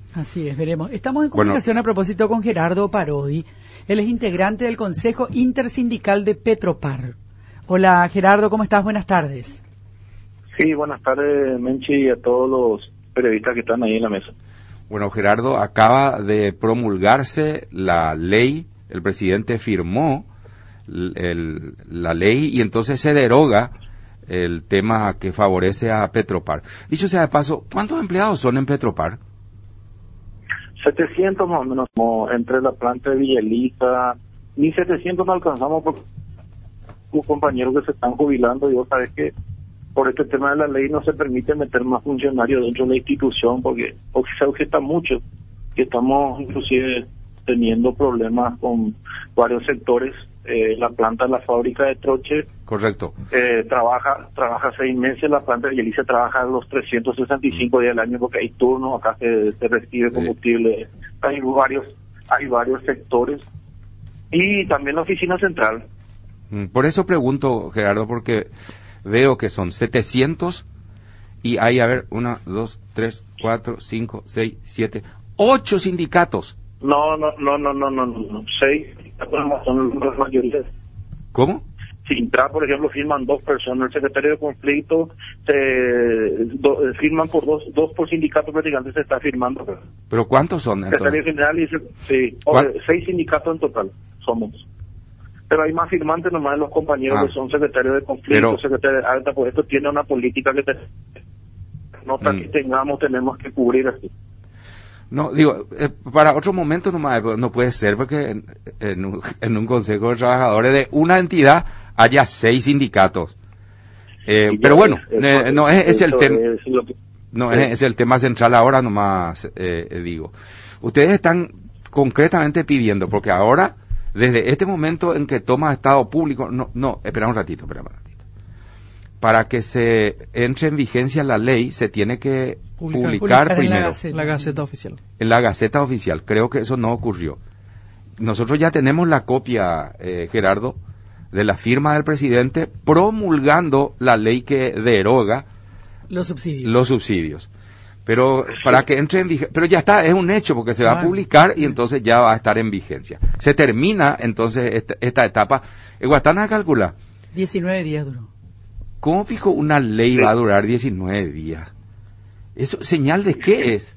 Así es, veremos. Estamos en comunicación a propósito con Gerardo Parodi. Él es integrante del Consejo Intersindical de Petropar. Hola Gerardo, ¿cómo estás? Buenas tardes. Sí, buenas tardes, Menchi, y a todos los periodistas que están ahí en la mesa. Bueno, Gerardo, acaba de promulgarse la ley, el presidente firmó la ley y entonces se deroga el tema que favorece a Petropar. Dicho sea de paso, ¿cuántos empleados son en Petropar? 700 más o menos, como entre la planta de Villelita, ni 700 no alcanzamos porque los compañeros que se están jubilando, y vos sabés que por este tema de la ley no se permite meter más funcionarios dentro de la institución porque se objeta mucho, que estamos inclusive teniendo problemas con varios sectores. La planta de la fábrica de Troche, correcto, trabaja 6 meses, la planta de Villeliza trabaja los 365 días del año porque hay turnos, acá se recibe combustible, hay varios sectores, y también la oficina central. Por eso pregunto, Gerardo, porque veo que son 700 y hay, 1, 2, 3, 4, 5, 6, 7, 8 sindicatos. No, 6 son las mayorías. ¿Cómo? Sintra, por ejemplo, firman 2 personas, el secretario de conflicto firman por dos por sindicato, prácticamente se está firmando. ¿Pero cuántos son? El secretario general dice, sí, 6 sindicatos en total somos. Pero hay más firmantes nomás de los compañeros que son secretarios de conflicto, secretarios de alta, pues esto tiene una política que nota que tenemos que cubrir así. No, digo, para otro momento nomás, no puede ser porque en un consejo de trabajadores de una entidad haya 6 sindicatos. Pero bueno, no es el tema, no es el tema central ahora nomás, digo. Ustedes están concretamente pidiendo, porque ahora, desde este momento en que toma estado público, espera un ratito. Para que se entre en vigencia la ley, se tiene que publicar primero en la Gaceta Oficial. En la Gaceta Oficial. Creo que eso no ocurrió. Nosotros ya tenemos la copia, Gerardo, de la firma del presidente promulgando la ley que deroga los subsidios. Pero para que entre en vigencia, pero ya está, es un hecho porque se va a publicar y entonces ya va a estar en vigencia. Se termina entonces esta etapa. Guatana calcula 19 días duró. ¿Cómo pico una ley va a durar 19 días? ¿Eso señal de qué es?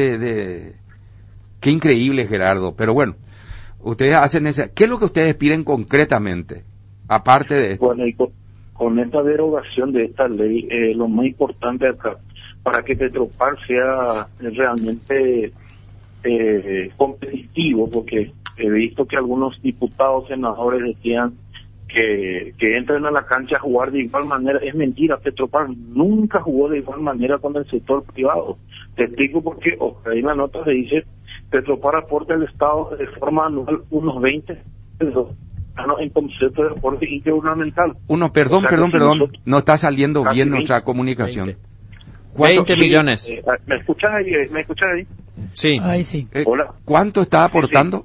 Qué increíble, Gerardo. Pero bueno, ustedes hacen ¿qué es lo que ustedes piden concretamente? Aparte de esto. Bueno, y con esta derogación de esta ley, lo más importante acá, para que Petropar sea realmente competitivo, porque he visto que algunos diputados, senadores decían que entren a la cancha a jugar de igual manera. Es mentira, Petropar nunca jugó de igual manera con el sector privado. Te explico por qué. Ahí en la nota se dice, Petropar aporta al Estado de forma anual unos 20 pesos en concepto de aporte intergubernamental. Perdón, no está saliendo bien nuestra comunicación. 20 millones. ¿Me escuchas ahí? Sí. Ahí sí. Hola. ¿Cuánto está aportando?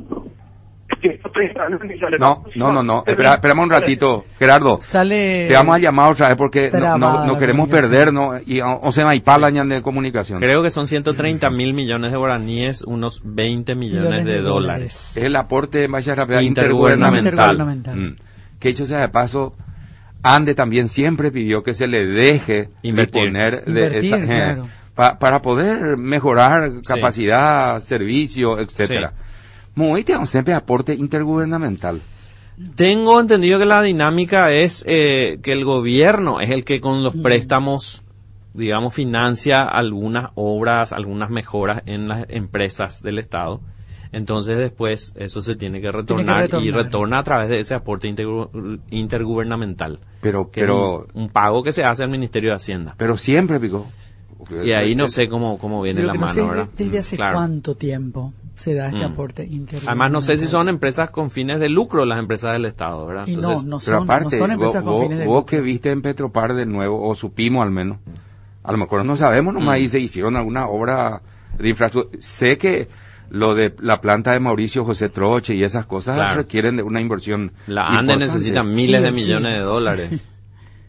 No. Esperamos un ratito, Gerardo. Te vamos a llamar otra vez porque no queremos perdernos y o se me palañan de comunicación. Creo que son 130.000 millones de guaraníes, unos 20 millones de dólares. Es el aporte de malla rápida intergubernamental. Que hecho sea de paso, Ande también siempre pidió que se le deje invertir claro. Para poder mejorar capacidad, servicio, etcétera. Sí. Muy siempre aporte intergubernamental. Tengo entendido que la dinámica es que el gobierno es el que con los préstamos, digamos, financia algunas obras, algunas mejoras en las empresas del Estado. Entonces después eso se tiene que retornar y retorna a través de ese aporte intergubernamental. Pero un pago que se hace al Ministerio de Hacienda. Pero siempre, Pico. Y ahí no sé cómo viene la mano, ¿verdad? ¿Desde hace cuánto tiempo se da este aporte intergubernamental? Además, no sé si son empresas con fines de lucro las empresas del Estado, ¿verdad? Y entonces, no pero aparte, son empresas con fines de lucro. Vos que viste en Petropar de nuevo, o supimos al menos, a lo mejor no sabemos, nomás ahí se hicieron alguna obra de infraestructura. Sé que lo de la planta de Mauricio José Troche y esas cosas requieren de una inversión La ANDE necesita miles de millones de dólares.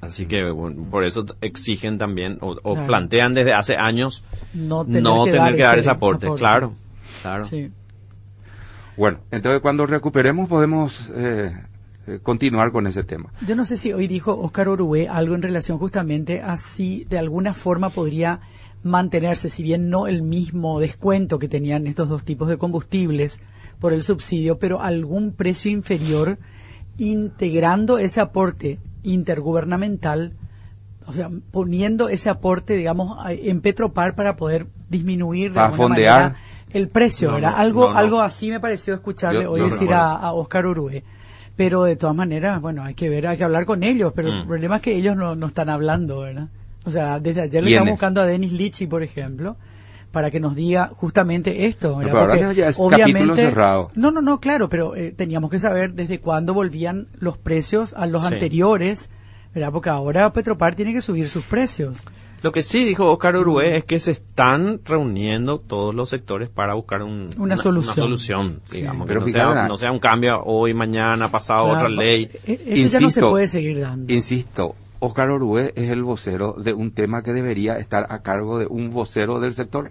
Así que por eso exigen también o plantean desde hace años no tener que dar ese aporte. Claro. Sí. Bueno, entonces cuando recuperemos podemos continuar con ese tema. Yo no sé si hoy dijo Óscar Orué algo en relación justamente a si de alguna forma podría mantenerse, si bien no el mismo descuento que tenían estos dos tipos de combustibles por el subsidio, pero algún precio inferior, integrando ese aporte intergubernamental, o sea, poniendo ese aporte, digamos, en Petropar para poder disminuir de alguna manera el precio, ¿verdad? Algo así me pareció escucharle hoy decir a Óscar Orué. Pero de todas maneras, bueno, hay que hablar con ellos, pero el problema es que ellos no están hablando, ¿verdad? O sea, desde ayer le estamos buscando a Denis Lichi, por ejemplo, para que nos diga justamente esto, ¿verdad? Pero ahora ya es capítulo cerrado. No, claro, pero teníamos que saber desde cuándo volvían los precios a los anteriores, ¿verdad? Porque ahora Petropar tiene que subir sus precios. Lo que sí dijo Óscar Orué es que se están reuniendo todos los sectores para buscar una solución, digamos, pero que no sea un cambio hoy, mañana, pasado, otra ley. Esto ya no se puede seguir dando. Insisto, Óscar Orué es el vocero de un tema que debería estar a cargo de un vocero del sector.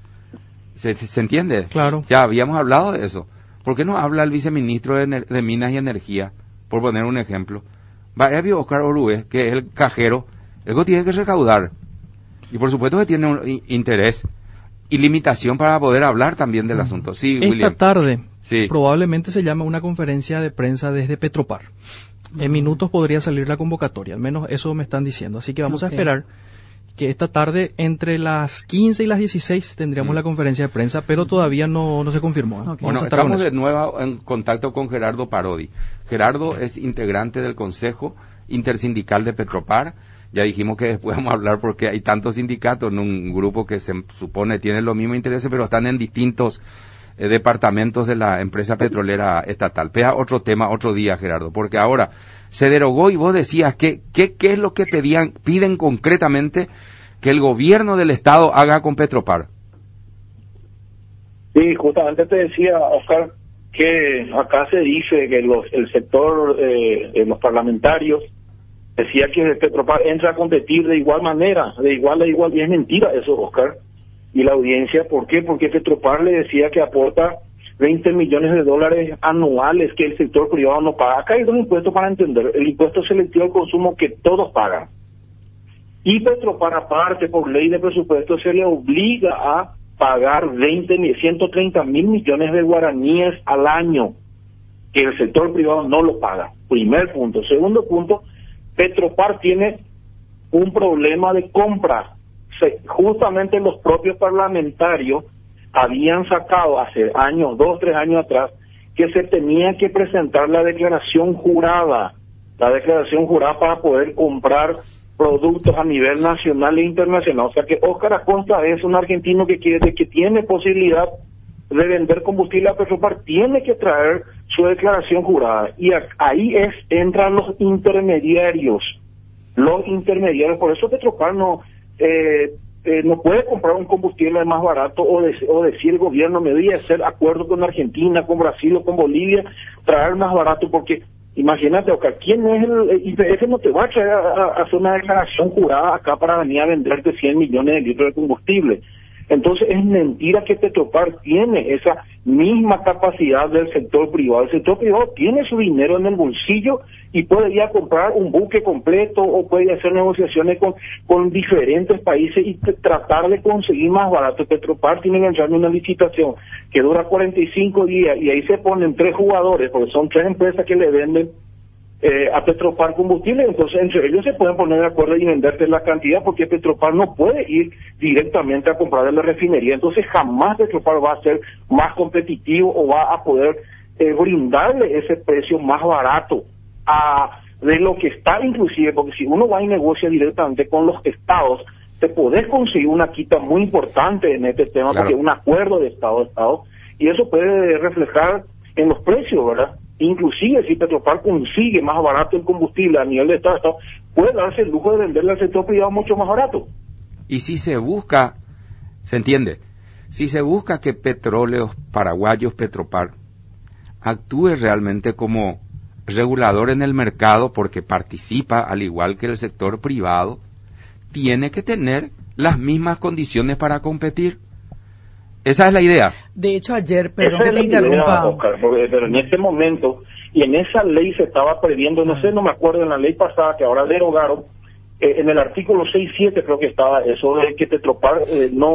¿Se entiende? Claro. Ya habíamos hablado de eso. ¿Por qué no habla el viceministro de Minas y Energía, por poner un ejemplo? Vaya, Óscar Orué, que es el cajero, él tiene que recaudar. Y por supuesto que tiene un interés y limitación para poder hablar también del asunto. Sí, William. Esta tarde probablemente se llama una conferencia de prensa desde Petropar. En minutos podría salir la convocatoria, al menos eso me están diciendo. Así que vamos a esperar que esta tarde entre las 15 y las 16 tendríamos la conferencia de prensa, pero todavía no se confirmó. Bueno, estamos de nuevo en contacto con Gerardo Parodi. Gerardo es integrante del Consejo Intersindical de Petropar. Ya dijimos que después vamos a hablar porque hay tantos sindicatos en un grupo que se supone tienen los mismos intereses, pero están en distintos departamentos de la empresa petrolera estatal. Pero otro tema, otro día, Gerardo, porque ahora se derogó y vos decías que ¿qué es lo que piden concretamente que el gobierno del Estado haga con Petropar? Sí, justamente te decía, Oscar, que acá se dice que el sector, los parlamentarios, decía que Petropar entra a competir de igual manera, de igual a igual, y es mentira eso, Oscar. Y la audiencia, ¿por qué? Porque Petropar le decía que aporta 20 millones de dólares anuales que el sector privado no paga. Acá hay dos impuestos para entender. El impuesto selectivo al consumo que todos pagan. Y Petropar, aparte, por ley de presupuesto, se le obliga a pagar 130 mil millones de guaraníes al año, que el sector privado no lo paga. Primer punto. Segundo punto, Petropar tiene un problema de compra. Justamente los propios parlamentarios habían sacado hace años, 2 o 3 años atrás, que se tenía que presentar la declaración jurada para poder comprar productos a nivel nacional e internacional. O sea que Óscar Acosta es un argentino que tiene posibilidad de vender combustible a Petropar, tiene que traer su declaración jurada. Y ahí entran los intermediarios. Por eso Petropar no puede comprar un combustible más barato o decir el gobierno me voy a hacer acuerdo con Argentina, con Brasil o con Bolivia, traer más barato, porque imagínate, Oscar, ¿quién es el IPF? No te va a traer a hacer una declaración jurada acá para venir a venderte 100 millones de litros de combustible. Entonces es mentira que Petropar tiene esa misma capacidad del sector privado. El sector privado tiene su dinero en el bolsillo y puede ir a comprar un buque completo o puede hacer negociaciones con diferentes países y tratar de conseguir más barato. Petropar tiene que entrar en una licitación que dura 45 días y ahí se ponen 3 jugadores, porque son 3 empresas que le venden a Petropar combustible, entonces entre ellos se pueden poner de acuerdo y venderte la cantidad, porque Petropar no puede ir directamente a comprar de la refinería, entonces jamás Petropar va a ser más competitivo o va a poder brindarle ese precio más barato de lo que está, inclusive, porque si uno va y negocia directamente con los estados, te podés conseguir una quita muy importante en este tema, claro, porque es un acuerdo de estado a estado, y eso puede reflejar en los precios, ¿verdad? Inclusive si Petropar consigue más barato el combustible a nivel de estado, puede darse el lujo de venderle al sector privado mucho más barato. Y si se busca, ¿se entiende? Si se busca que Petróleos Paraguayos Petropar actúe realmente como regulador en el mercado, porque participa al igual que el sector privado, tiene que tener las mismas condiciones para competir. Esa es la idea. De hecho, ayer, perdón que te Esa es la idea, interrumpa. Oscar, pero en este momento, y en esa ley se estaba previendo, no me acuerdo, en la ley pasada que ahora derogaron, en el artículo 6.7 creo que estaba eso de que Petropar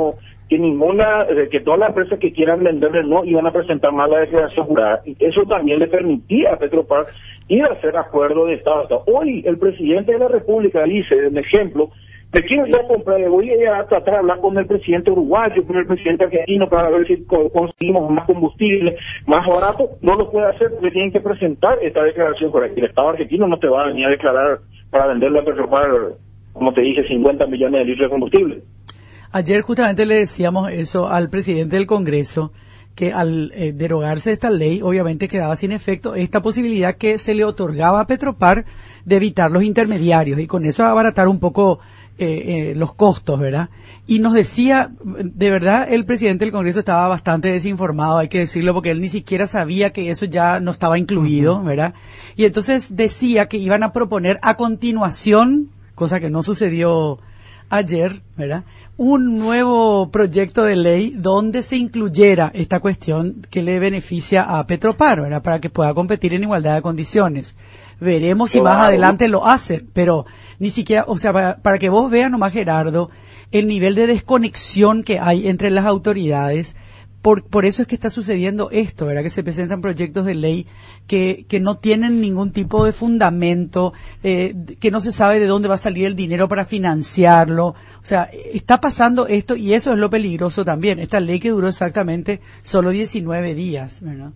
que todas las empresas que quieran venderle no iban a presentar más la declaración jurada. Y eso también le permitía a Petropar ir a hacer acuerdo de Estado. Hoy el presidente de la República dice, un ejemplo, ¿de quién voy a comprar? Voy a tratar de hablar con el presidente uruguayo, con el presidente argentino, para ver si conseguimos más combustible, más barato. No lo puede hacer porque tienen que presentar esta declaración jurada. El Estado argentino no te va a venir a declarar para venderle a Petropar, como te dije, 50 millones de litros de combustible. Ayer justamente le decíamos eso al presidente del Congreso, que al derogarse esta ley, obviamente quedaba sin efecto esta posibilidad que se le otorgaba a Petropar de evitar los intermediarios y con eso abaratar un poco los costos, ¿verdad? Y nos decía, de verdad, el presidente del Congreso estaba bastante desinformado, hay que decirlo, porque él ni siquiera sabía que eso ya no estaba incluido, ¿verdad? Y entonces decía que iban a proponer a continuación, cosa que no sucedió ayer, ¿verdad?, un nuevo proyecto de ley donde se incluyera esta cuestión que le beneficia a Petropar, ¿verdad?, para que pueda competir en igualdad de condiciones. Veremos si más adelante lo hace, pero ni siquiera, o sea, para que vos veas nomás, Gerardo, el nivel de desconexión que hay entre las autoridades. Por eso es que está sucediendo esto, ¿verdad?, que se presentan proyectos de ley que no tienen ningún tipo de fundamento, que no se sabe de dónde va a salir el dinero para financiarlo. O sea, está pasando esto y eso es lo peligroso también. Esta ley que duró exactamente solo 19 días, ¿verdad?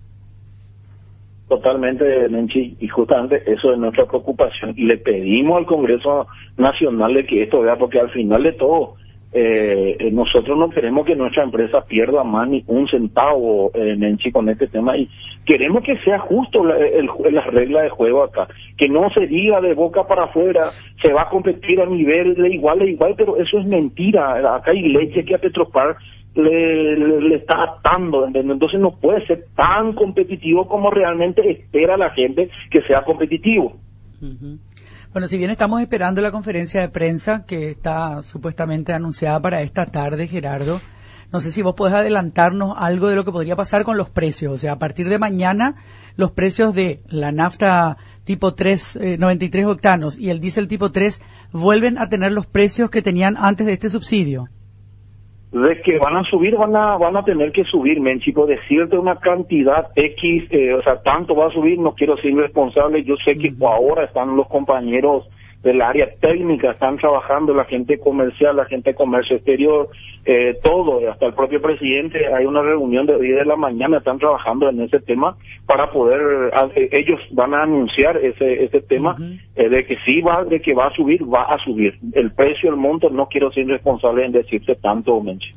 Totalmente, Menchi, y justamente eso es nuestra preocupación. Y le pedimos al Congreso Nacional de que esto vea, porque al final de todo, nosotros no queremos que nuestra empresa pierda más ni un centavo, Menchi, con este tema, y queremos que sea justo las reglas de juego acá, que no se diga de boca para afuera, se va a competir a nivel de igual, pero eso es mentira. Acá hay leche que a Petropar le está atando, ¿entendés? Entonces no puede ser tan competitivo como realmente espera la gente que sea competitivo. Uh-huh. Bueno, si bien estamos esperando la conferencia de prensa que está supuestamente anunciada para esta tarde, Gerardo, no sé si vos podés adelantarnos algo de lo que podría pasar con los precios. O sea, a partir de mañana, los precios de la nafta tipo 3, 93 octanos y el diésel tipo 3 vuelven a tener los precios que tenían antes de este subsidio. De que van a subir, van a tener que subir, Menchi, por decirte una cantidad X, o sea, tanto va a subir, no quiero ser irresponsable, yo sé que ahora están los compañeros del área técnica, están trabajando, la gente comercial, la gente de comercio exterior, todo, hasta el propio presidente, hay una reunión de hoy de la mañana, están trabajando en ese tema para poder, ellos van a anunciar ese tema, de que sí de que va a subir, el precio, el monto, no quiero ser irresponsable en decirse tanto, Menchi.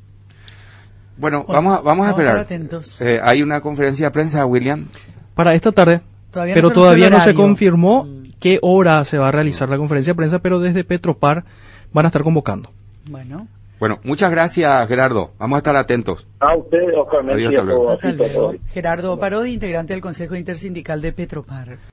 Bueno, vamos a esperar. Atentos. Hay una conferencia de prensa, William. Para esta tarde, pero todavía no se confirmó qué hora se va a realizar la conferencia de prensa, pero desde Petropar van a estar convocando. Bueno, muchas gracias, Gerardo. Vamos a estar atentos. A ustedes, Oscar. Adiós, hasta luego. Gerardo Parodi, integrante del Consejo Intersindical de Petropar.